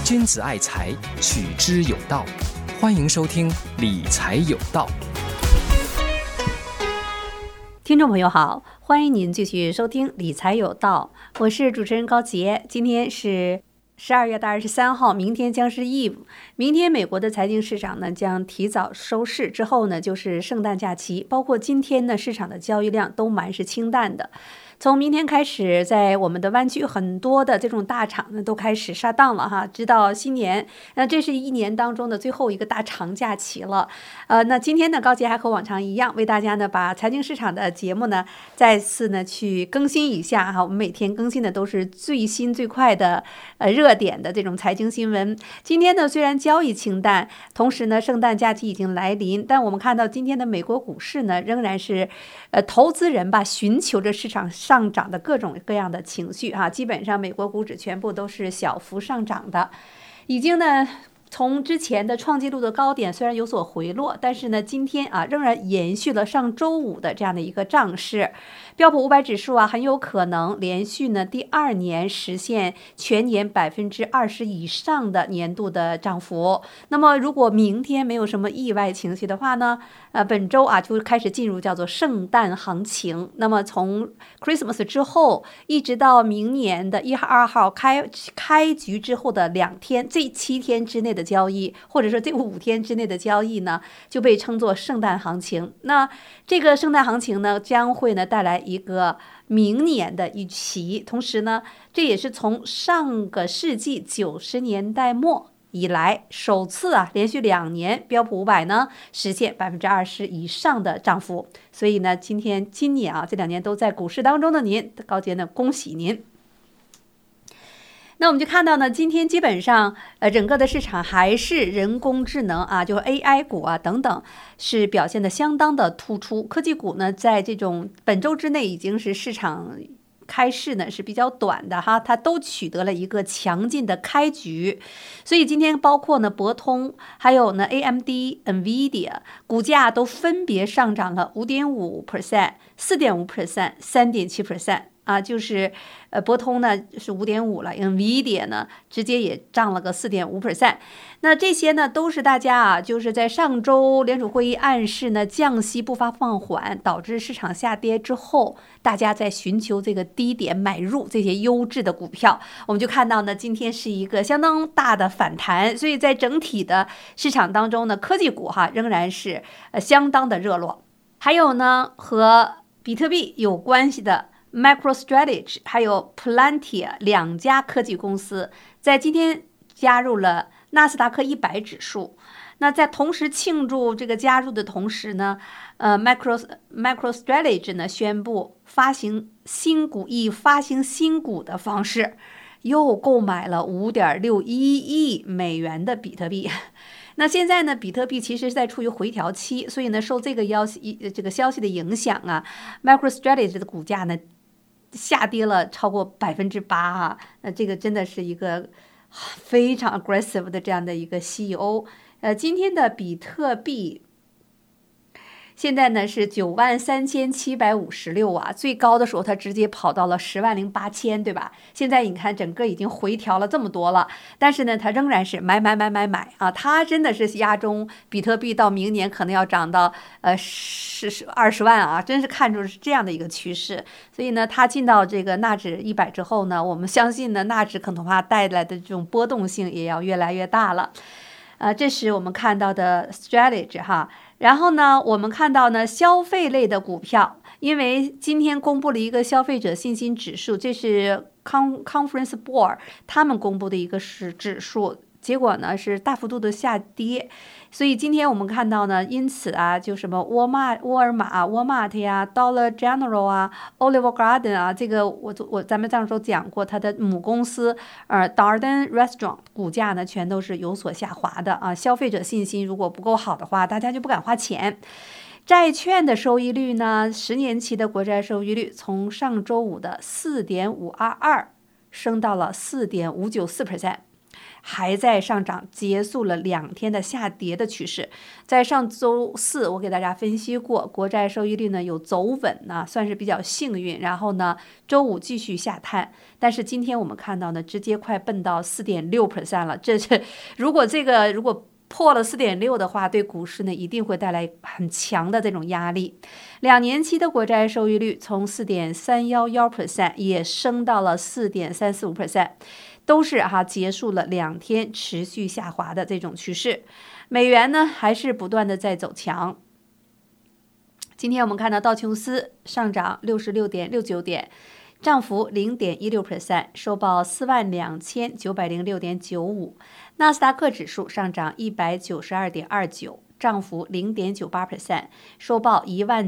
君子爱财，取之有道。欢迎收听理财有道。 听众朋友好，欢迎您继续收听理财有道，我是主持人高杰。今天是12月23号，明天将是 Eve。 明天美国的财经市场呢将提早收市，之后呢就是圣诞假期，包括今天呢市场的交易量都蛮是清淡的。从明天开始，在我们的湾区很多的这种大厂呢都开始杀档了哈，直到新年。那这是一年当中的最后一个大长假期了。那今天呢，高杰还和往常一样，为大家呢把财经市场的节目呢再次呢去更新一下哈。我们每天更新的都是最新最快的热点的这种财经新闻。今天呢虽然交易清淡，同时呢圣诞假期已经来临，但我们看到今天的美国股市呢仍然是投资人吧寻求着市场上涨的各种各样的情绪哈，基本上美国股指全部都是小幅上涨的，已经呢从之前的创纪录的高点虽然有所回落，但是呢今天仍然延续了上周五的这样的一个涨势。标普500指数很有可能连续呢第2年实现全年20%以上的年度的涨幅。那么如果明天没有什么意外情绪的话呢，本周就开始进入叫做圣诞行情。那么从 Christmas 之后一直到明年的1号2号开局之后的2天，这7天之内的交易，或者说这5天之内的交易呢，就被称作圣诞行情。那这个圣诞行情呢将会呢带来一个明年的预期，同时呢这也是从上个世纪90年代末以来首次连续2年标普500呢实现20%以上的涨幅。所以呢今年这2年都在股市当中的您，高杰呢恭喜您。那我们就看到呢，今天基本上整个的市场还是人工智能就是 AI 股等等是表现的相当的突出。科技股呢在这种本周之内已经是市场开市呢是比较短的哈，它都取得了一个强劲的开局。所以今天包括呢博通还有呢 AMD、NVIDIA 股价都分别上涨了 5.5%、4.5%、3.7%。就是博通呢是 5.5 了， NVIDIA 呢直接也涨了个 4.5%。 那这些呢都是大家就是在上周联储会议暗示呢降息步伐放缓，导致市场下跌之后，大家在寻求这个低点买入这些优质的股票。我们就看到呢今天是一个相当大的反弹，所以在整体的市场当中呢，科技股仍然是相当的热络。还有呢和比特币有关系的MicroStrategy 还有 Palantir 2家科技公司在今天加入了纳斯达克100指数。那在同时庆祝这个加入的同时呢MicroStrategy 呢宣布以发行新股的方式又购买了5.61亿美元的比特币。那现在呢比特币其实是在处于回调期，所以呢受这个消息的影响MicroStrategy 的股价呢下跌了超过 8%那这个真的是一个非常 aggressive 的这样的一个 CEO。今天的比特币现在呢是93756最高的时候它直接跑到了108000，对吧？现在你看整个已经回调了这么多了，但是呢它仍然是买它真的是压中比特币到明年可能要涨到20万真是看出是这样的一个趋势。所以呢它进到这个纳指100之后呢，我们相信呢纳指可能带来的这种波动性也要越来越大了。这是我们看到的 strategy 哈。然后呢我们看到呢消费类的股票，因为今天公布了一个消费者信心指数，这是 Conference Board 他们公布的一个指数，结果呢是大幅度的下跌。所以今天我们看到呢，因此就什么沃尔玛、Walmart 呀、Dollar General Olive Garden 这个咱们上周讲过，它的母公司Darden Restaurant 股价呢全都是有所下滑的消费者信心如果不够好的话，大家就不敢花钱。债券的收益率呢，10年期的国债收益率从上周五的 4.522 升到了 4.594%。 还在上涨，结束了2天的下跌的趋势。在上周四，我给大家分析过，国债收益率呢有走稳呢，算是比较幸运。然后呢，周五继续下探，但是今天我们看到呢，直接快奔到4.6% 了。这是如果破了4.6的话，对股市呢一定会带来很强的这种压力。2年期的国债收益率从4.311% 也升到了4.345%。都是结束了2天持续下滑的这种趋势。美元呢还是不断的在走强。今天我们看到道琼斯上涨66.69点，涨幅0.16%，收报42906.95。纳斯达克指数上涨192.29，涨幅0.98%，收报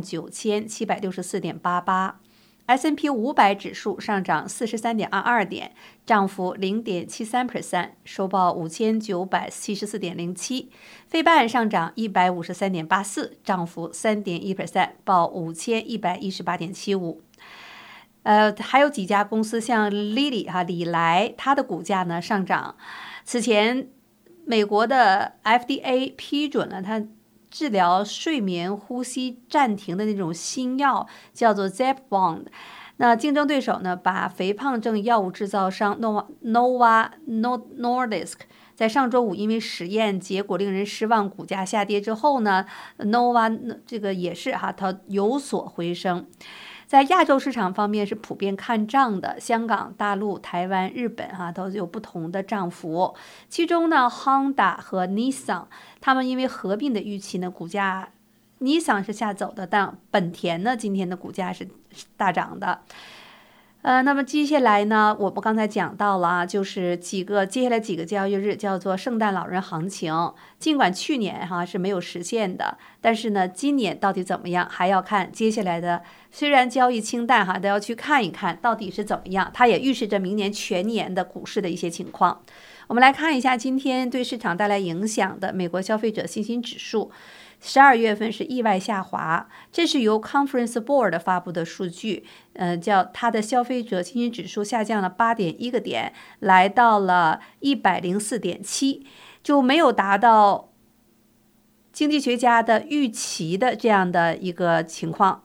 19764.88。S&P 500指数上涨43.22点，涨幅0.73%，收报5974.07。费半上涨153.84，涨幅3.1%，报5118.75。还有几家公司，像李来，它的股价呢上涨。此前，美国的 FDA 批准了它治疗睡眠呼吸暂停的那种新药，叫做 Zepbound。那竞争对手呢，把肥胖症药物制造商 Novo Nordisk 在上周五因为实验结果令人失望，股价下跌之后呢 ，Novo 这个也是它有所回升。在亚洲市场方面是普遍看涨的，香港、大陆、台湾、日本都有不同的涨幅。其中呢 ，Honda 和 Nissan 他们因为合并的预期呢，股价 Nissan 是下走的，但本田呢今天的股价是大涨的。那么接下来呢，我们刚才讲到了就是接下来几个交易日叫做圣诞老人行情。尽管去年是没有实现的，但是呢，今年到底怎么样，还要看接下来的。虽然交易清淡都要去看一看到底是怎么样，它也预示着明年全年的股市的一些情况。我们来看一下今天对市场带来影响的美国消费者信心指数。12月份是意外下滑，这是由 Conference Board 发布的数据，叫它的消费者信心指数下降了8.1个点，来到了104.7，就没有达到经济学家的预期的这样的一个情况。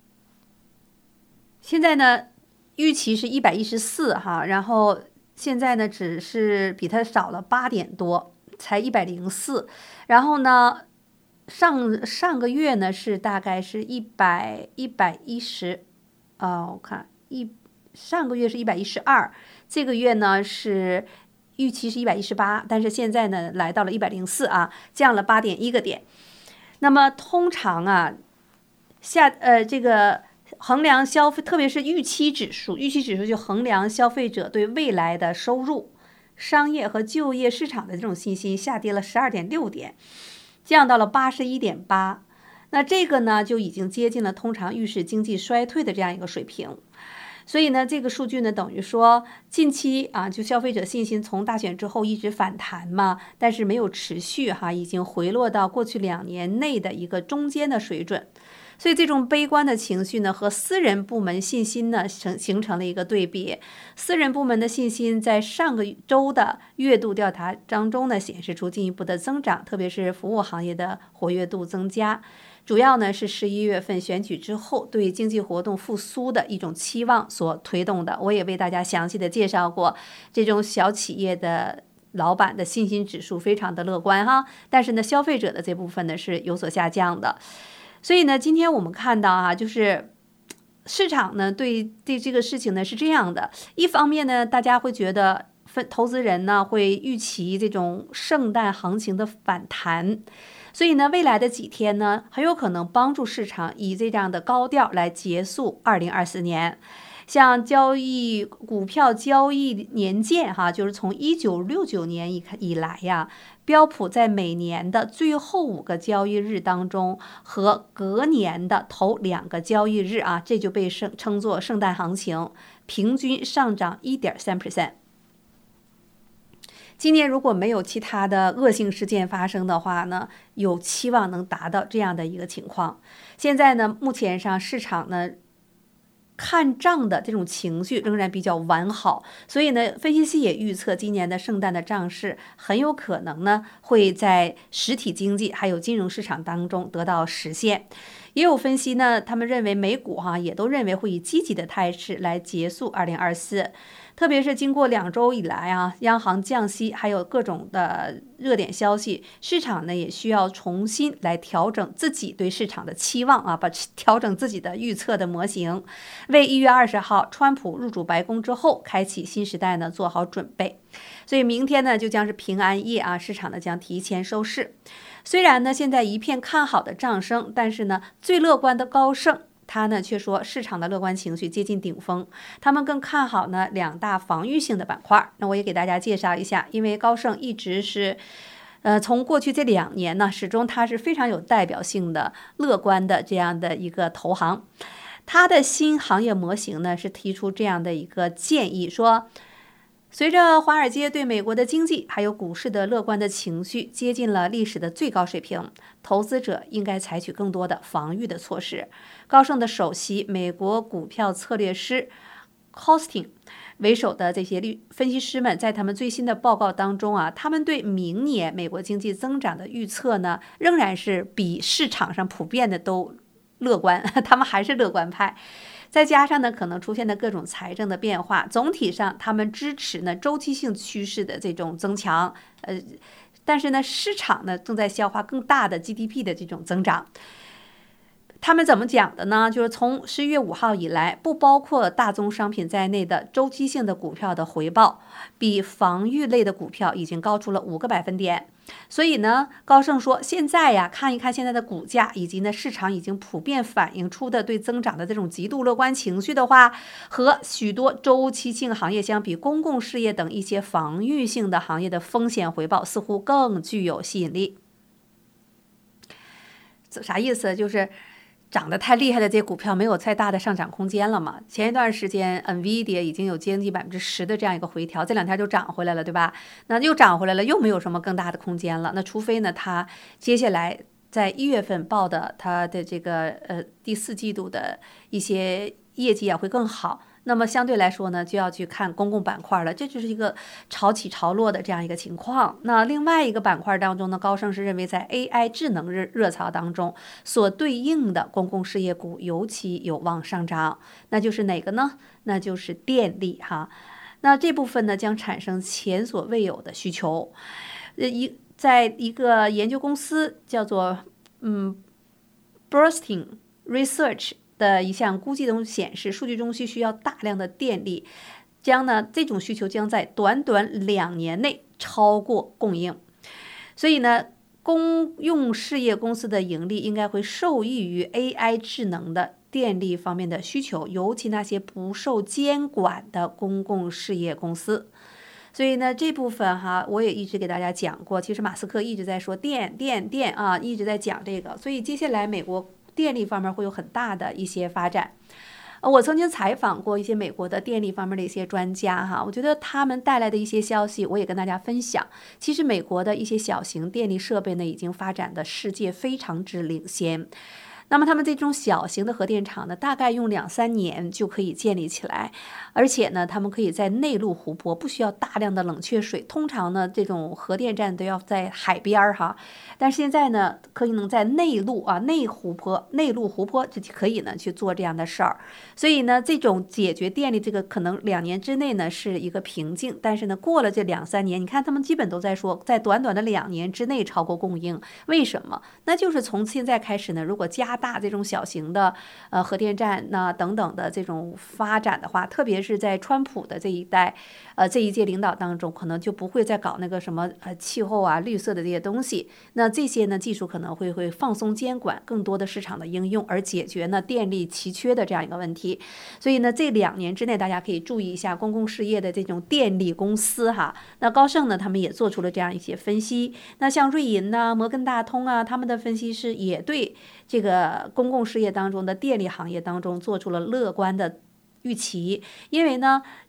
现在呢，预期是114然后现在呢只是比它少了8点多，才104。然后呢，上个月呢是大概是110，我看上个月是112，这个月呢是预期是118，但是现在呢来到了104降了8.1个点。那么通常这个衡量消费，特别是预期指数就衡量消费者对未来的收入、商业和就业市场的这种信心下跌了12.6点。降到了81.8，那这个呢就已经接近了通常预示经济衰退的这样一个水平。所以呢，这个数据呢等于说近期就消费者信心从大选之后一直反弹嘛，但是没有持续已经回落到过去2年内的一个中间的水准。所以这种悲观的情绪呢，和私人部门信心呢形成了一个对比。私人部门的信心在上个周的月度调查当中呢，显示出进一步的增长，特别是服务行业的活跃度增加。主要呢是11月份选举之后对经济活动复苏的一种期望所推动的。我也为大家详细的介绍过，这种小企业的老板的信心指数非常的乐观但是呢，消费者的这部分呢是有所下降的。所以呢，今天我们看到就是市场呢对这个事情呢是这样的。一方面呢，大家会觉得投资人呢会预期这种圣诞行情的反弹，所以呢，未来的几天呢很有可能帮助市场以这样的高调来结束2024年。像股票交易年鉴就是从1969年以来标普在每年的最后5个交易日当中和隔年的头2个交易日这就被称作圣诞行情，平均上涨1.3%。今年如果没有其他的恶性事件发生的话呢，有期望能达到这样的一个情况。现在呢，目前上市场呢看涨的这种情绪仍然比较完好，所以呢，分析师也预测今年的圣诞的涨势很有可能呢会在实体经济还有金融市场当中得到实现。也有分析呢，他们认为美股也都认为会以积极的态势来结束2024。特别是经过2周以来央行降息，还有各种的热点消息，市场呢也需要重新来调整自己对市场的期望调整自己的预测的模型，为1月20号川普入主白宫之后开启新时代呢做好准备。所以明天呢就将是平安夜市场呢将提前收市。虽然呢现在一片看好的涨声，但是呢最乐观的高盛他呢却说市场的乐观情绪接近顶峰，他们更看好呢2大防御性的板块。那我也给大家介绍一下，因为高盛一直是从过去这2年呢，始终它是非常有代表性的乐观的这样的一个投行。它的新行业模型呢是提出这样的一个建议，说随着华尔街对美国的经济还有股市的乐观的情绪接近了历史的最高水平，投资者应该采取更多的防御的措施。高盛的首席美国股票策略师 Costin 为首的这些分析师们在他们最新的报告当中他们对明年美国经济增长的预测呢，仍然是比市场上普遍的都乐观，他们还是乐观派。再加上呢，可能出现的各种财政的变化，总体上他们支持呢周期性趋势的这种增强，但是呢，市场呢正在消化更大的 GDP 的这种增长。他们怎么讲的呢？就是从11月5号以来，不包括大宗商品在内的周期性的股票的回报，比防御类的股票已经高出了5个百分点。所以呢，高盛说，现在看一看现在的股价，以及呢市场已经普遍反映出的对增长的这种极度乐观情绪的话，和许多周期性行业相比，公共事业等一些防御性的行业的风险回报似乎更具有吸引力。这啥意思？就是涨得太厉害的这些股票没有太大的上涨空间了嘛？前一段时间 NVIDIA 已经有接近10%的这样一个回调，这2天就涨回来了，对吧？那又涨回来了，又没有什么更大的空间了。那除非呢，它接下来在1月份报的它的这个第4季度的一些业绩会更好。那么相对来说呢，就要去看公共板块了，这就是一个潮起潮落的这样一个情况。那另外一个板块当中呢，高盛是认为在 AI 智能热潮当中所对应的公共事业股尤其有望上涨，那就是哪个呢？那就是电力那这部分呢将产生前所未有的需求。在一个研究公司叫做Bernstein Research的一项估计中显示，数据中需要大量的电力，这种需求将在短短2年内超过供应。所以呢，公用事业公司的盈利应该会受益于 AI 智能的电力方面的需求，尤其那些不受监管的公共事业公司。所以呢，这部分我也一直给大家讲过，其实马斯克一直在说电一直在讲这个，所以接下来美国电力方面会有很大的一些发展。我曾经采访过一些美国的电力方面的一些专家我觉得他们带来的一些消息我也跟大家分享。其实美国的一些小型电力设备呢，已经发展的世界非常之领先。那么他们这种小型的核电厂呢，大概用2-3年就可以建立起来，而且呢，他们可以在内陆湖泊，不需要大量的冷却水。通常呢，这种核电站都要在海边但是现在呢，可以能在内陆内陆湖泊就可以呢去做这样的事儿。所以呢，这种解决电力这个可能2年之内呢是一个瓶颈，但是呢，过了这2-3年，你看他们基本都在说，在短短的2年之内超过供应。为什么？那就是从现在开始呢，如果加大这种小型的核电站等等的这种发展的话，特别是在川普的这一届领导当中，可能就不会再搞那个什么气候绿色的这些东西。那这些呢技术可能会放松监管，更多的市场的应用，而解决呢电力奇缺的这样一个问题。所以呢，这2年之内大家可以注意一下公共事业的这种电力公司那高盛呢他们也做出了这样一些分析。那像瑞银摩根大通他们的分析师也对这个公共事业当中的电力行业当中做出了乐观的预期。因为呢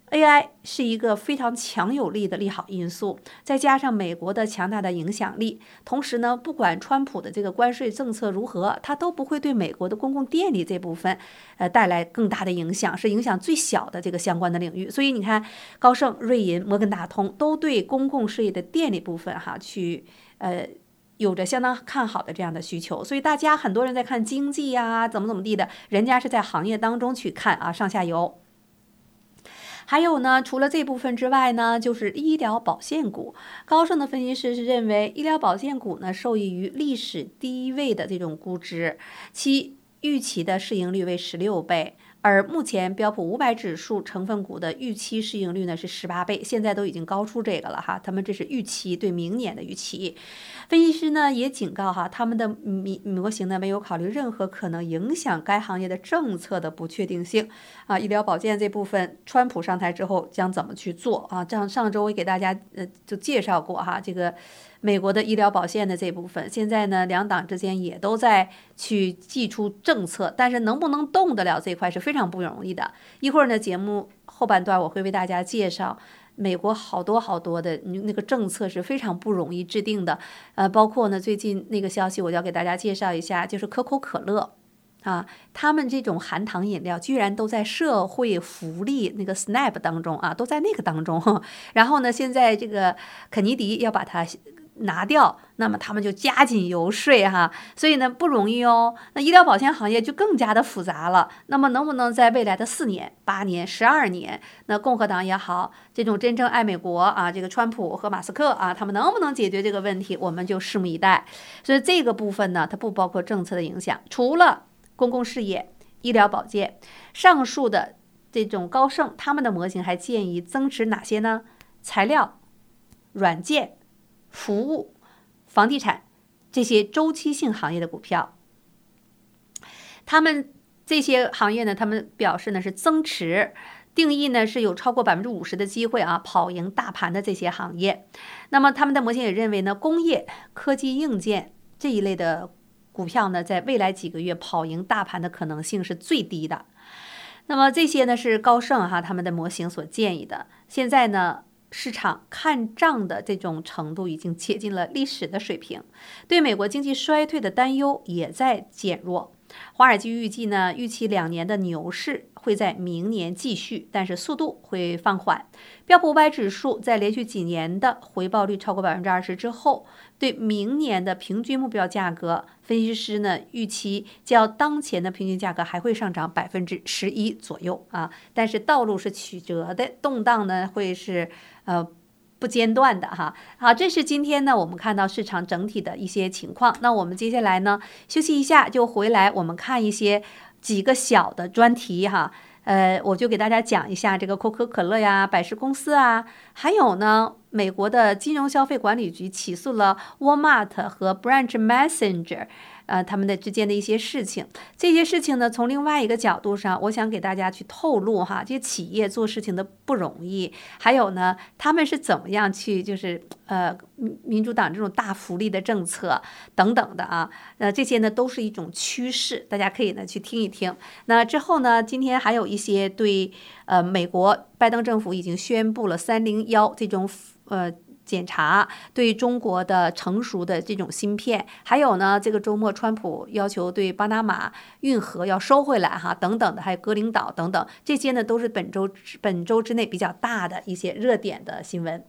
AI 是一个非常强有力的利好因素，再加上美国的强大的影响力，同时呢，不管川普的这个关税政策如何，它都不会对美国的公共电力这部分带来更大的影响，是影响最小的这个相关的领域。所以你看，高盛、瑞银、摩根大通都对公共事业的电力部分有着相当看好的这样的需求。所以大家很多人在看经济呀，怎么地的，人家是在行业当中去看啊，上下游。还有呢，除了这部分之外呢，就是医疗保健股。高盛的分析师是认为，医疗保健股呢受益于历史低位的这种估值，其预期的市盈率为16倍。而目前标普500指数成分股的预期市盈率呢是18倍，现在都已经高出这个了哈，他们这是预期，对明年的预期。分析师呢也警告哈，他们的模型呢没有考虑任何可能影响该行业的政策的不确定性啊。医疗保健这部分，川普上台之后将怎么去做啊？这样上周也给大家就介绍过哈，这个美国的医疗保健的这部分，现在呢两党之间也都在去祭出政策，但是能不能动得了这块是非常不容易的。一会儿呢节目后半段我会为大家介绍美国好多的那个政策是非常不容易制定的，包括呢最近那个消息我要给大家介绍一下，就是可口可乐啊，他们这种含糖饮料居然都在社会福利那个 SNAP 当中啊，都在那个当中。然后呢，现在这个肯尼迪要把它拿掉，那么他们就加紧游说哈，所以呢不容易哦。那医疗保健行业就更加的复杂了。那么能不能在未来的4年、8年、12年，那共和党也好，这种真正爱美国啊，这个川普和马斯克啊，他们能不能解决这个问题，我们就拭目以待。所以这个部分呢，它不包括政策的影响，除了公共事业、医疗保健，上述的这种高盛他们的模型还建议增持哪些呢？材料、软件、服务、房地产这些周期性行业的股票。他们这些行业呢，他们表示呢是增持，定义呢是有超过50%的机会啊跑赢大盘的这些行业。那么他们的模型也认为呢，工业、科技、硬件这一类的股票呢，在未来几个月跑赢大盘的可能性是最低的。那么这些呢是高盛他们的模型所建议的。现在呢，市场看涨的这种程度已经接近了历史的水平，对美国经济衰退的担忧也在减弱。华尔街预期2年的牛市会在明年继续，但是速度会放缓。标普500指数在连续几年的回报率超过20%之后，对明年的平均目标价格，分析师呢预期较当前的平均价格还会上涨11%左右啊。但是道路是曲折的，动荡呢会是不间断的哈。好，这是今天呢我们看到市场整体的一些情况。那我们接下来呢休息一下就回来，我们看几个小的专题哈。我就给大家讲一下这个可口可乐呀、百事公司啊，还有呢，美国的金融消费管理局起诉了 Walmart 和 Branch Messenger。他们之间的一些事情，这些事情呢，从另外一个角度上，我想给大家去透露哈，这些企业做事情的不容易，还有呢，他们是怎么样去就是民主党这种大福利的政策等等的啊，这些呢都是一种趋势，大家可以呢去听一听。那之后呢，今天还有一些对美国拜登政府已经宣布了301这种检查对中国的成熟的这种芯片，还有呢，这个周末川普要求对巴拿马运河要收回来哈，等等的，还有格林岛等等，这些呢都是本周之内比较大的一些热点的新闻。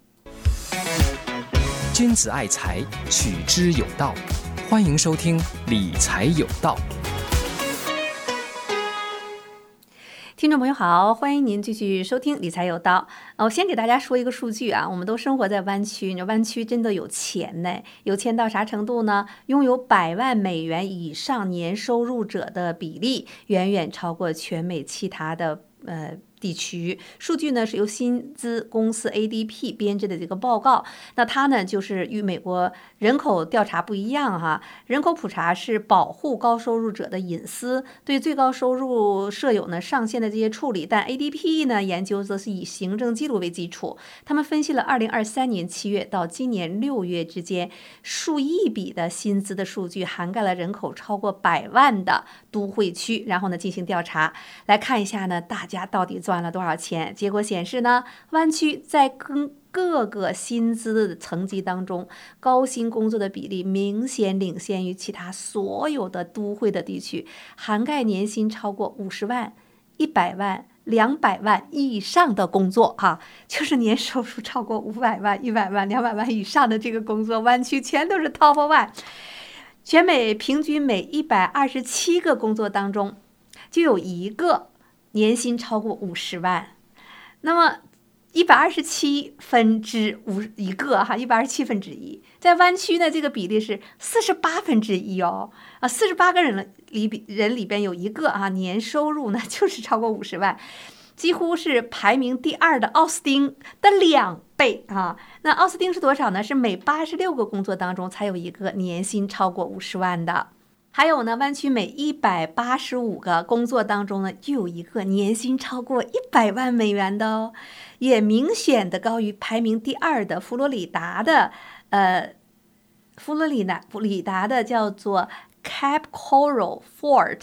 君子爱财，取之有道。欢迎收听理财有道。 听众朋友好，欢迎您继续收听理财有道。我先给大家说一个数据啊，我们都生活在湾区，你说湾区真的有钱呢？有钱到啥程度呢？拥有100万美元以上年收入者的比例远远超过全美其他的地区。数据呢是由薪资公司 ADP 编制的这个报告。那它呢就是与美国人口调查不一样哈。人口普查是保护高收入者的隐私，对最高收入设有呢上限的这些处理。但 ADP 呢研究则是以行政记录为基础。他们分析了2023年7月到今年6月之间数亿笔的薪资的数据，涵盖了人口超过100万的都会区，然后呢进行调查，来看一下呢大家到底赚了多少钱。结果显示呢，湾区在各个薪资的层级当中，高薪工作的比例明显领先于其他所有的都会的地区，涵盖年薪超过50万、100万、200万以上的工作就是年收入超过500万、100万、200万以上的这个工作，湾区全都是 top one。全美平均每127个工作当中，就有一个年薪超过50万。那么127分之1个127分之1，在湾区呢，这个比例是48分之1哦，48个人里边有一个年收入呢就是超过50万，几乎是排名第2的奥斯汀的2倍那奥斯汀是多少呢？是每86个工作当中才有一个年薪超过50万的。还有呢，湾区每185个工作当中呢，就有一个年薪超过100万美元的哦，也明显的高于排名第2的佛罗里达的叫做 Cape Coral Fort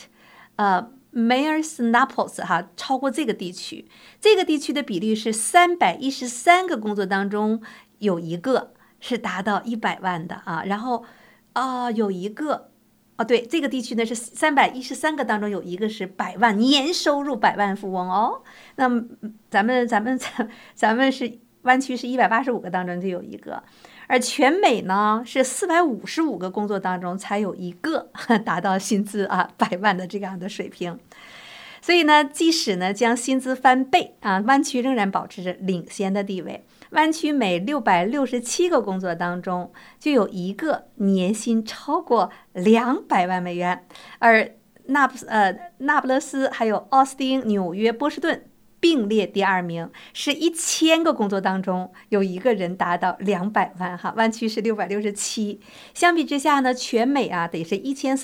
Mayors Naples 超过这个地区。这个地区的比例是313个工作当中有一个是达到100万的然后有一个对，这个地区呢是313个当中有一个是100万年收入100万富翁哦。那么咱们是湾区是185个当中就有一个，而全美呢是455个工作当中才有一个达到薪资100万的这样的水平。所以呢，即使呢将薪资翻倍湾区仍然保持着领先的地位。湾区每667个工作当中就有一个年薪超过200万美元，而那不勒斯还有奥斯汀、纽约、波士顿并列第2名，是1000个工作当中有一个人达到200万湾区是667。相比之下呢，全美得是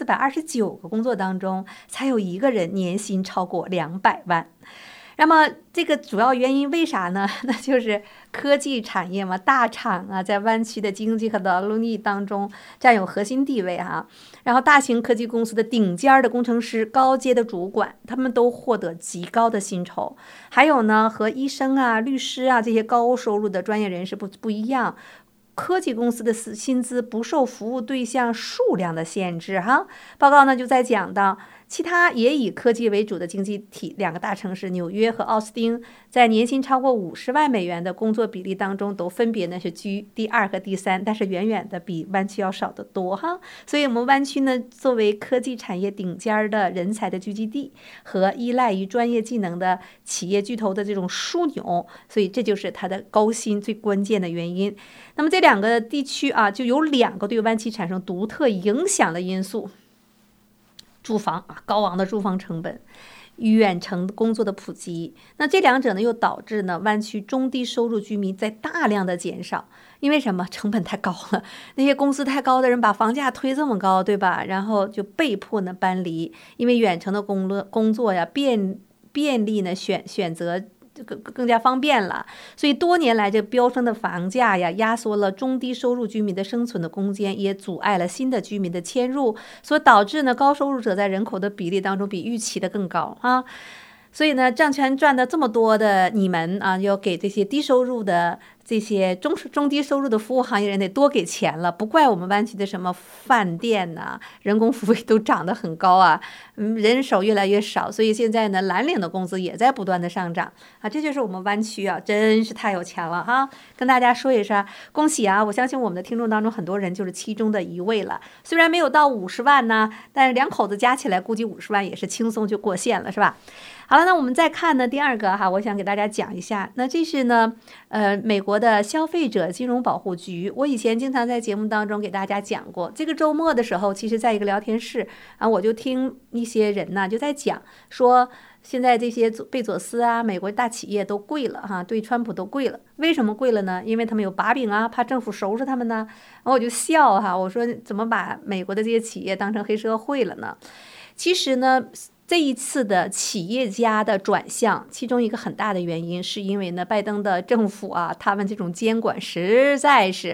1429个工作当中才有一个人年薪超过200万。那么这个主要原因为啥呢？那就是科技产业嘛，大厂在湾区的经济和劳动力当中占有核心地位然后大型科技公司的顶尖的工程师、高阶的主管，他们都获得极高的薪酬。还有呢，和医生律师这些高收入的专业人士不一样，科技公司的薪资不受服务对象数量的限制报告呢就在讲到，其他也以科技为主的经济体2个大城市纽约和奥斯汀，在年薪超过50万美元的工作比例当中，都分别呢是居第2和第3，但是远远的比湾区要少得多所以我们湾区呢，作为科技产业顶尖的人才的聚集地和依赖于专业技能的企业巨头的这种枢纽，所以这就是它的高薪最关键的原因。那么这2个地区就有2个对湾区产生独特影响的因素。住房高昂的住房成本，远程工作的普及，那这2者呢又导致呢湾区中低收入居民在大量的减少。因为什么？成本太高了，那些工资太高的人把房价推这么高，对吧？然后就被迫呢搬离，因为远程的工作便利呢选择更加方便了，所以多年来这飙升的房价压缩了中低收入居民的生存的空间，也阻碍了新的居民的迁入，所导致呢高收入者在人口的比例当中比预期的更高所以呢，账权赚的这么多的你们要给这些低收入的这些中低收入的服务行业人得多给钱了。不怪我们湾区的什么饭店人工服务都涨得很高人手越来越少，所以现在呢蓝领的工资也在不断的上涨这就是我们湾区真是太有钱了跟大家说一声恭喜我相信我们的听众当中很多人就是其中的一位了。虽然没有到50万呢，但是2口子加起来估计50万也是轻松就过线了，是吧？好了，那我们再看呢第2个我想给大家讲一下，那这是呢美国的消费者金融保护局。我以前经常在节目当中给大家讲过，这个周末的时候，其实在一个聊天室我就听一些人呢就在讲说，现在这些贝佐斯美国大企业都贵了对川普都贵了。为什么贵了呢？因为他们有把柄怕政府收拾他们呢。然后我就笑我说怎么把美国的这些企业当成黑社会了呢？其实呢，这一次的企业家的转向，其中一个很大的原因是因为呢，拜登的政府他们这种监管实在是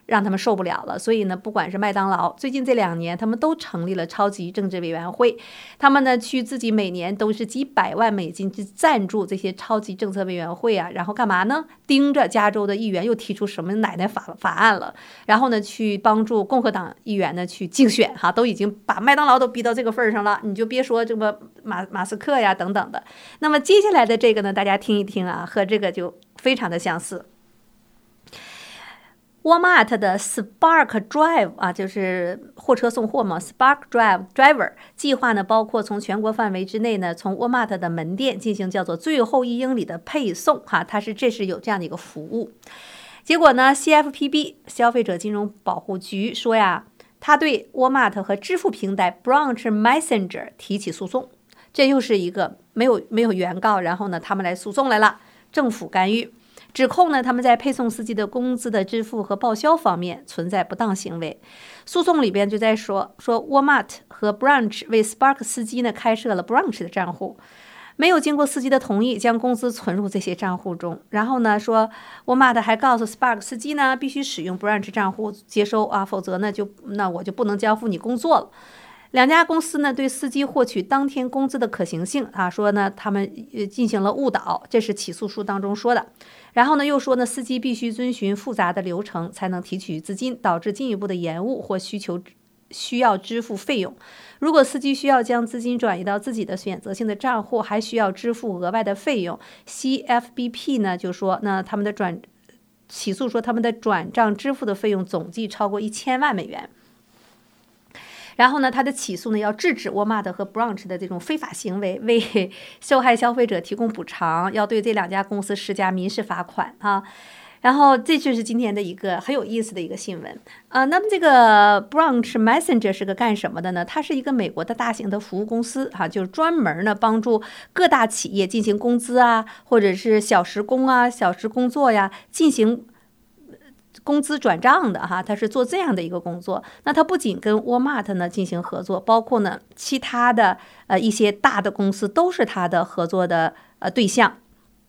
让他们受不了了。所以呢，不管是麦当劳，最近这2年他们都成立了超级政治委员会，他们呢去自己每年都是几百万美金去赞助这些超级政策委员会啊，然后干嘛呢？盯着加州的议员又提出什么奶奶法案了，然后呢去帮助共和党议员呢去竞选哈，都已经把麦当劳都逼到这个份上了，你就别说这个马斯克呀等等的。那么接下来的这个呢，大家听一听啊，和这个就非常的相似。Walmart 的 Spark Drive 啊，就是货车送货嘛 ，Spark Driver 计划呢，包括从全国范围之内呢，从 Walmart 的门店进行叫做最后1英里的配送哈，这是有这样的一个服务。结果呢 ，CFPB 消费者金融保护局说呀，他对 Walmart 和支付平台 Branch Messenger 提起诉讼，这又是一个没有原告，然后呢，他们来诉讼来了，政府干预。指控呢，他们在配送司机的工资的支付和报销方面存在不当行为。诉讼里边就在说 Walmart 和 Branch 为 Spark 司机呢开设了 Branch 的账户，没有经过司机的同意将工资存入这些账户中。然后呢说 Walmart 还告诉 Spark 司机呢必须使用 Branch 账户接收啊，否则呢我就不能交付你工作了。2家公司呢对司机获取当天工资的可行性啊，说呢他们进行了误导，这是起诉书当中说的。然后呢又说呢司机必须遵循复杂的流程才能提取资金，导致进一步的延误或需要支付费用。如果司机需要将资金转移到自己的选择性的账户，还需要支付额外的费用。CFBP 呢就说那他们的起诉说他们的转账支付的费用总计超过1000万美元。然后呢，他的起诉呢要制止 Walmart 和 Branch 的这种非法行为，为受害消费者提供补偿，要对这2家公司施加民事罚款啊。然后这就是今天的一个很有意思的一个新闻那么这个 Branch Messenger 是个干什么的呢？它是一个美国的大型的服务公司就是专门呢帮助各大企业进行工资啊，或者是小时工啊、小时工作呀，进行工资转账的它是做这样的一个工作。那它不仅跟 Walmart 呢进行合作，包括呢其他的一些大的公司都是它的合作的对象。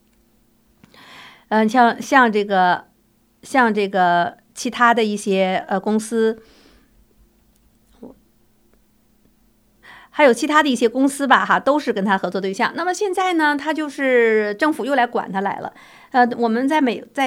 像这个其他的一些公司，还有其他的一些公司吧都是跟他合作对象。那么现在呢，他就是政府又来管他来了。我们在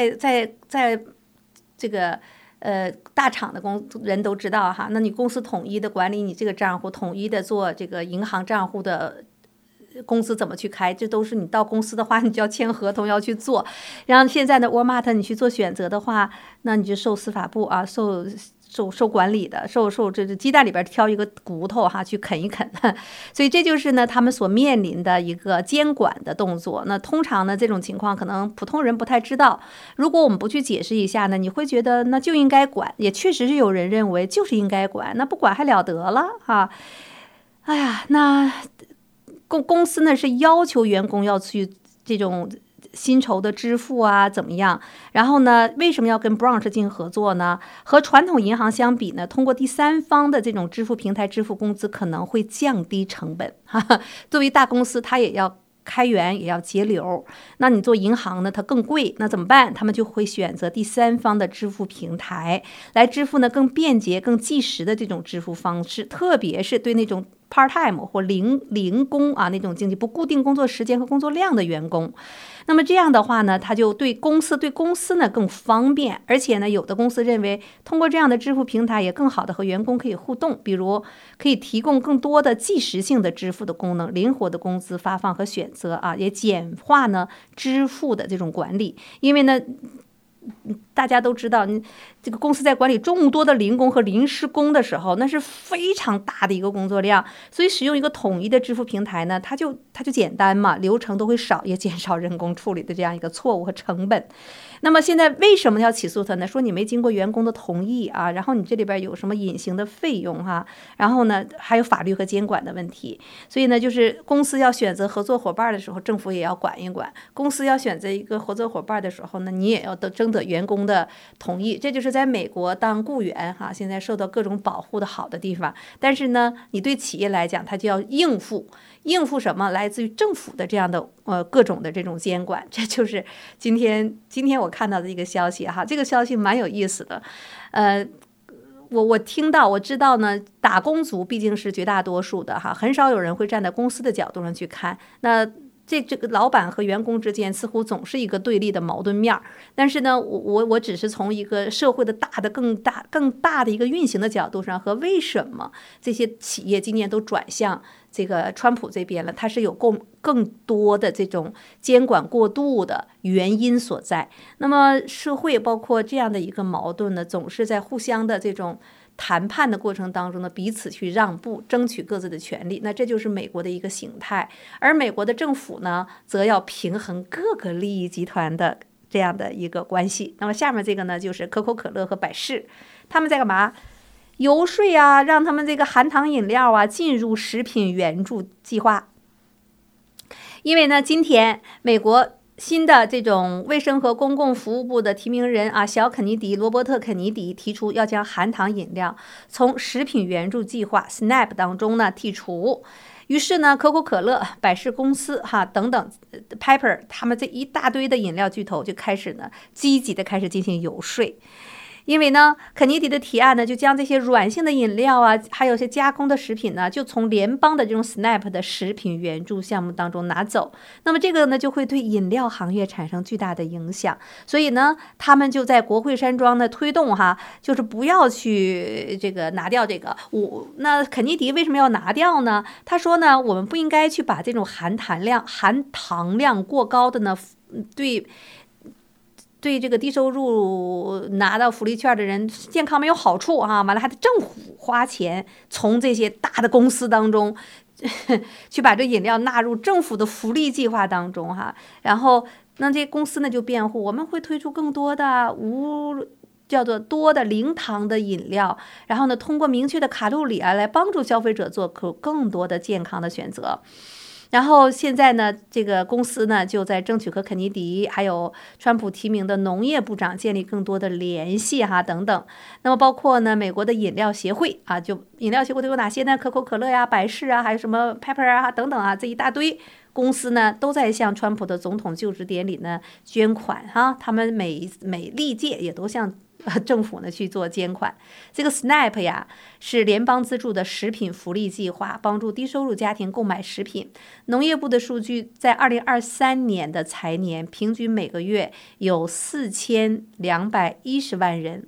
这个大厂的人都知道那你公司统一的管理你这个账户，统一的做这个银行账户的工资怎么去开，这都是你到公司的话你就要签合同要去做。然后现在的 Walmart 你去做选择的话，那你就受司法部受管理的，这鸡蛋里边挑一个骨头去啃一啃。所以这就是呢他们所面临的一个监管的动作。那通常呢这种情况可能普通人不太知道，如果我们不去解释一下呢，你会觉得那就应该管，也确实是有人认为就是应该管，那不管还了得了哎呀，那公司呢是要求员工要去这种薪酬的支付啊怎么样，然后呢为什么要跟 Branch 进行合作呢？和传统银行相比呢，通过第三方的这种支付平台支付工资可能会降低成本作为大公司它也要开源也要节流，那你做银行呢它更贵，那怎么办？他们就会选择第三方的支付平台来支付呢更便捷更即时的这种支付方式，特别是对那种part-time 或零工那种经济不固定工作时间和工作量的员工。那么这样的话呢，它就对公司呢更方便，而且呢有的公司认为通过这样的支付平台也更好的和员工可以互动，比如可以提供更多的即时性的支付的功能，灵活的工资发放和选择也简化呢支付的这种管理。因为呢大家都知道，你这个公司在管理众多的零工和临时工的时候，那是非常大的一个工作量，所以使用一个统一的支付平台呢，它就简单嘛，流程都会少，也减少人工处理的这样一个错误和成本。那么现在为什么要起诉他呢？说你没经过员工的同意然后你这里边有什么隐形的费用然后呢还有法律和监管的问题。所以呢就是公司要选择合作伙伴的时候，政府也要管一管；公司要选择一个合作伙伴的时候呢，你也要征得员工通的同意。这就是在美国当雇员现在受到各种保护的好的地方。但是呢，你对企业来讲，它就要应付什么？来自于政府的这样的各种的这种监管。这就是今天我看到的一个消息这个消息蛮有意思的。我知道呢，打工族毕竟是绝大多数的很少有人会站在公司的角度上去看。那这个老板和员工之间似乎总是一个对立的矛盾面。但是呢，我只是从一个社会的更大的一个运行的角度上，和为什么这些企业今年都转向这个川普这边了，它是有更多的这种监管过度的原因所在。那么社会包括这样的一个矛盾呢，总是在互相的这种谈判的过程当中呢，彼此去让步，争取各自的权利。那这就是美国的一个形态。而美国的政府呢，则要平衡各个利益集团的这样的一个关系。那么下面这个呢，就是可口可乐和百事，他们在干嘛？游说让他们这个含糖饮料进入食品援助计划。因为呢，今天美国新的这种卫生和公共服务部的提名人罗伯特肯尼迪提出要将含糖饮料从食品援助计划 SNAP 当中呢剔除。于是呢，可口可乐、百事公司等等 Pepper 他们这一大堆的饮料巨头就开始呢积极的开始进行游说。因为呢，肯尼迪的提案呢，就将这些软性的饮料还有一些加工的食品呢，就从联邦的这种 SNAP 的食品援助项目当中拿走。那么这个呢，就会对饮料行业产生巨大的影响。所以呢，他们就在国会山庄呢推动就是不要去这个拿掉这个。那肯尼迪为什么要拿掉呢？他说呢，我们不应该去把这种含糖量过高的呢，对这个低收入拿到福利券的人健康没有好处完了还得政府花钱从这些大的公司当中去把这饮料纳入政府的福利计划当中然后那这公司呢就辩护，我们会推出更多的叫做多的零糖的饮料，然后呢通过明确的卡路里来帮助消费者做更多的健康的选择。然后现在呢，这个公司呢就在争取和肯尼迪还有川普提名的农业部长建立更多的联系等等。那么包括呢美国的饮料协会就饮料协会都有哪些呢？可口可乐百事还有什么 Pepper 等等这一大堆公司呢都在向川普的总统就职典礼呢捐款他们每历届也都向政府呢去做捐款。这个 SNAP 是联邦资助的食品福利计划，帮助低收入家庭购买食品。农业部的数据在2023年的财年，平均每个月有4210万人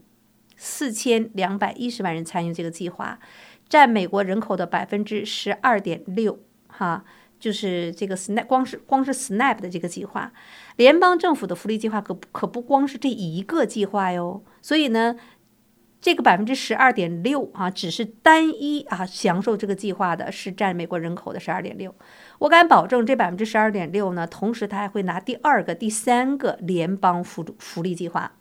参与这个计划，占美国人口的12.6%就是这个 SNAP 光是 SNAP 的这个计划。联邦政府的福利计划可不光是这一个计划哟。所以呢，这个12.6%只是单一享受这个计划的是占美国人口的12.6%。我敢保证这12.6%呢，同时他还会拿第二个、第三个联邦福利计划。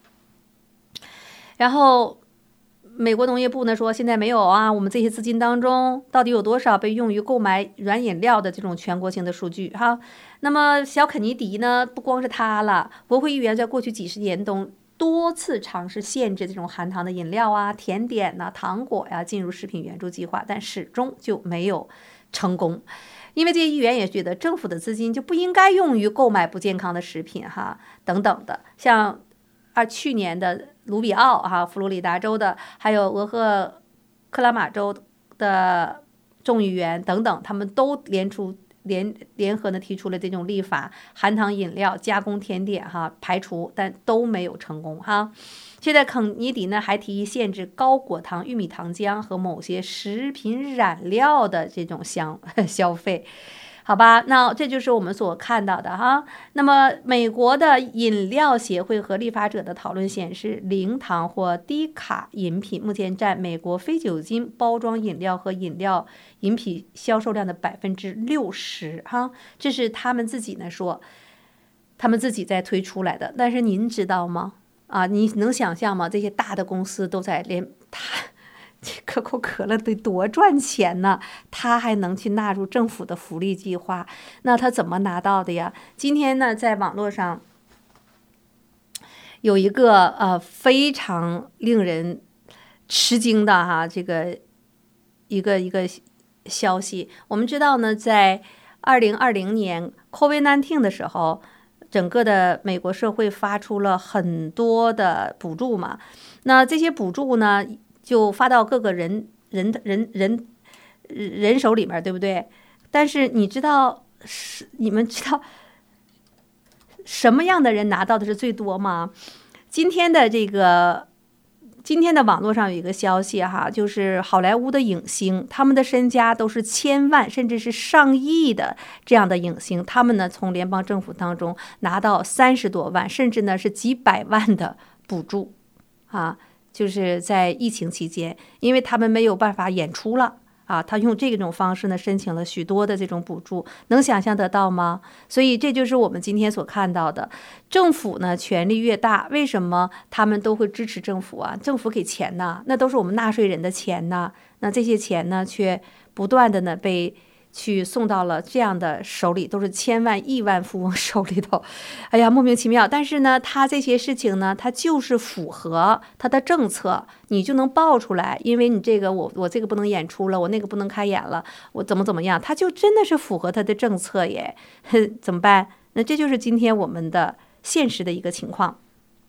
然后美国农业部呢说，现在没有我们这些资金当中到底有多少被用于购买软饮料的这种全国性的数据那么小肯尼迪呢，不光是他了，国会议员在过去几十年中多次尝试限制这种含糖的饮料甜点糖果进入食品援助计划，但始终就没有成功。因为这些议员也觉得政府的资金就不应该用于购买不健康的食品等等的。像去年的卢比奥佛罗里达州的，还有俄亥克拉马州的众议员等等，他们都联合呢提出了这种立法，含糖饮料、加工甜点排除，但都没有成功现在肯尼迪呢还提议限制高果糖玉米糖浆和某些食品染料的这种消费。好吧，那这就是我们所看到的那么美国的饮料协会和立法者的讨论显示，零糖或低卡饮品目前占美国非酒精包装饮料和饮品销售量的60%这是他们自己呢说，他们自己在推出来的。但是您知道吗？你能想象吗？这些大的公司都在可口可乐得多赚钱呢，他还能去纳入政府的福利计划，那他怎么拿到的呀？今天呢，在网络上有一个非常令人吃惊的这个一个消息。我们知道呢，在2020年 COVID-19 的时候，整个的美国社会发出了很多的补助嘛，那这些补助呢就发到各个人手里面，对不对？但是你们知道什么样的人拿到的是最多吗？今天的网络上有一个消息就是好莱坞的影星，他们的身家都是千万甚至是上亿的这样的影星，他们呢从联邦政府当中拿到30多万甚至呢是几百万的补助就是在疫情期间，因为他们没有办法演出了他用这种方式呢申请了许多的这种补助，能想象得到吗？所以这就是我们今天所看到的，政府呢权力越大，为什么他们都会支持政府政府给钱呢，那都是我们纳税人的钱呢，那这些钱呢却不断的呢被去送到了这样的手里，都是千万亿万富翁手里头，哎呀，莫名其妙。但是呢，他这些事情呢，他就是符合他的政策，你就能爆出来，因为你这个我这个不能演出了，我那个不能开演了，我怎么样，他就真的是符合他的政策耶，怎么办？那这就是今天我们的现实的一个情况。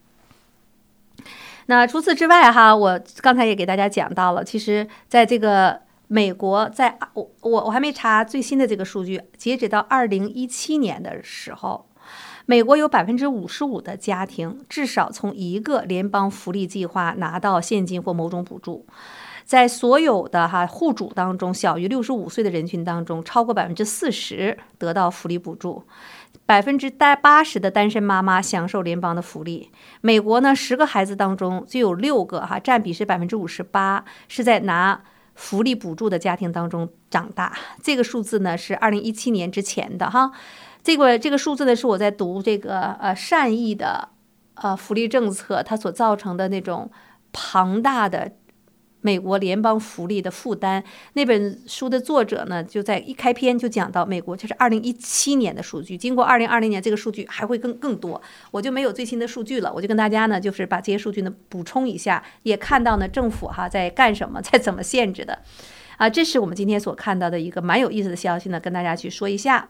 那除此之外我刚才也给大家讲到了，其实在这个美国，在我还没查最新的这个数据，截止到2017年的时候，美国有55%的家庭至少从一个联邦福利计划拿到现金或某种补助。在所有的户主当中，小于65岁的人群当中，超过40%得到福利补助，80%的单身妈妈享受联邦的福利。美国呢，10个孩子当中就有6个占比是58%，是在拿福利补助的家庭当中长大。这个数字呢是2017年之前的这个数字呢是我在读这个善意的福利政策它所造成的那种庞大的美国联邦福利的负担。那本书的作者呢就在一开篇就讲到美国就是2017年的数据，经过2020年这个数据还会更多，我就没有最新的数据了，我就跟大家呢就是把这些数据呢补充一下，也看到呢政府在干什么，在怎么限制的这是我们今天所看到的一个蛮有意思的消息呢，跟大家去说一下。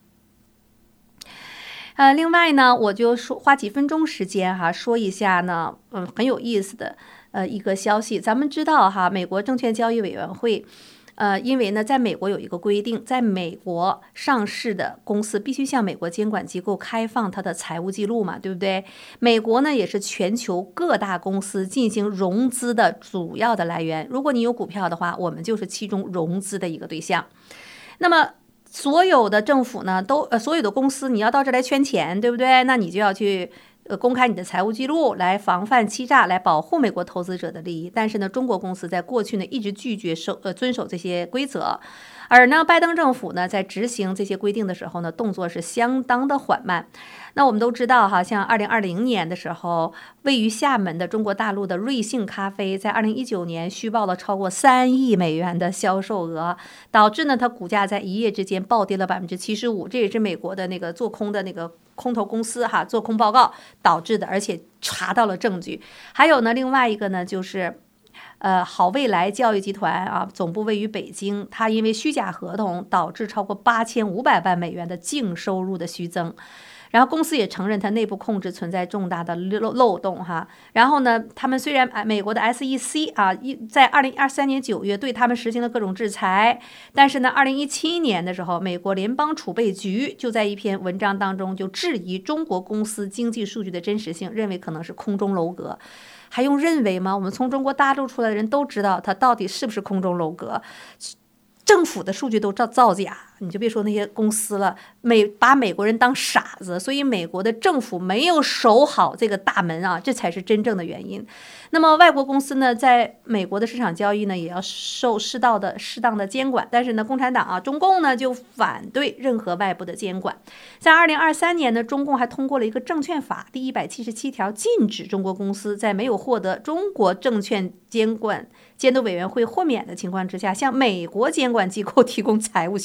另外呢，我就花几分钟时间说一下呢很有意思的一个消息。咱们知道美国证券交易委员会因为呢在美国有一个规定，在美国上市的公司必须向美国监管机构开放它的财务记录嘛，对不对？美国呢也是全球各大公司进行融资的主要的来源，如果你有股票的话，我们就是其中融资的一个对象。那么所有的政府呢所有的公司，你要到这来圈钱，对不对？那你就要去公开你的财务记录，来防范欺诈，来保护美国投资者的利益。但是呢，中国公司在过去呢一直拒绝遵守这些规则，而呢拜登政府呢在执行这些规定的时候呢，动作是相当的缓慢。那我们都知道像2020年的时候，位于厦门的中国大陆的瑞幸咖啡在2019年虚报了超过3亿美元的销售额，导致呢它股价在一夜之间暴跌了75%，这也是美国的那个做空的那个空头公司做空报告导致的，而且查到了证据。还有呢另外一个呢就是好未来教育集团总部位于北京，它因为虚假合同导致超过8500万美元的净收入的虚增。然后公司也承认它内部控制存在重大的漏洞然后呢，他们虽然美国的 SEC 在2023年9月对他们实行了各种制裁，但是呢2017年的时候，美国联邦储备局就在一篇文章当中就质疑中国公司经济数据的真实性，认为可能是空中楼阁。还用认为吗？我们从中国大陆出来的人都知道它到底是不是空中楼阁，政府的数据都造假，你就别说那些公司了，把美国人当傻子，所以美国的政府没有守好这个大门这才是真正的原因。那么外国公司呢，在美国的市场交易呢，也要受适当的监管，但是呢，共产党中共呢就反对任何外部的监管。在2023年呢，中共还通过了一个证券法第177条，禁止中国公司在没有获得中国证券监督委员会豁免的情况之下，向美国监管机构提供财务信息，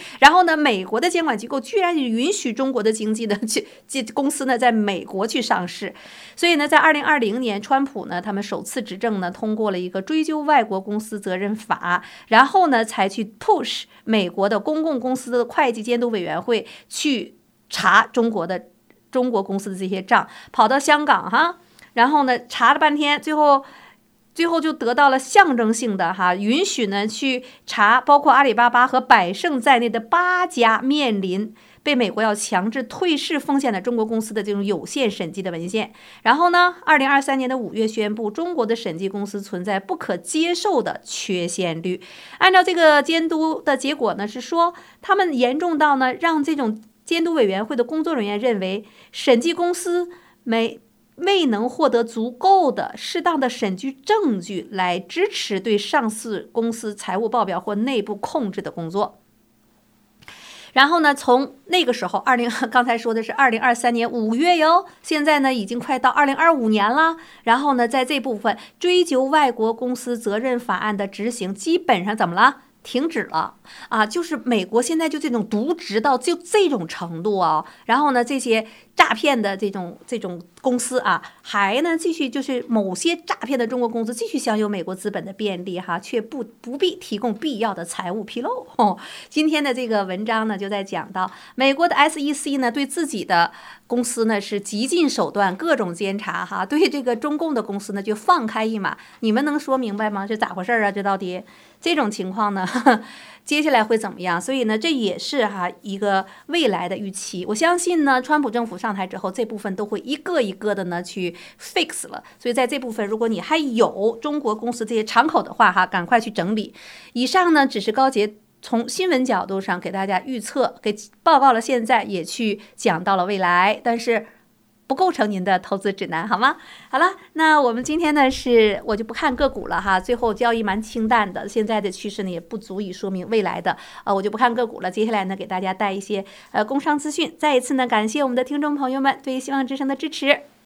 然后呢，美国的监管机构居然允许中国的经济的公司呢在美国去上市。所以呢，在2020年，川普呢他们首次执政呢，通过了一个追究外国公司责任法，然后呢才去 push 美国的公共公司的会计监督委员会去查中国公司的这些账，跑到香港哈，然后呢查了半天，最后就得到了象征性的允许呢去查包括阿里巴巴和百胜在内的8家面临被美国要强制退市风险的中国公司的这种有限审计的文献。然后呢，2023年的5月宣布，中国的审计公司存在不可接受的缺陷率。按照这个监督的结果呢，是说他们严重到呢，让这种监督委员会的工作人员认为审计公司未能获得足够的适当的审计证据来支持对上市公司财务报表或内部控制的工作。然后呢，从那个时候刚才说的是2023年5月哟，现在呢已经快到2025年了。然后呢，在这部分追究外国公司责任法案的执行基本上怎么了？停止了啊！就是美国现在就这种渎职到就这种程度啊，然后呢，这些诈骗的这种公司啊，还呢继续就是某些诈骗的中国公司继续享有美国资本的便利却不必提供必要的财务披露。今天的这个文章呢，就在讲到美国的 SEC 呢对自己的公司呢是极尽手段，各种监察对这个中共的公司呢就放开一马。你们能说明白吗？这咋回事啊？这到底这种情况呢？接下来会怎么样？所以呢，这也是一个未来的预期。我相信呢，川普政府上台之后，这部分都会一个一个的呢去 fix 了。所以在这部分，如果你还有中国公司这些敞口的话赶快去整理。以上呢，只是高杰从新闻角度上给大家预测，给报告了现在，也去讲到了未来，但是不构成您的投资指南，好吗？好了，那我们今天呢我就不看个股了最后交易蛮清淡的，现在的趋势呢也不足以说明未来的，我就不看个股了。接下来呢给大家带一些工商资讯。再一次呢感谢我们的听众朋友们对希望之声的支持。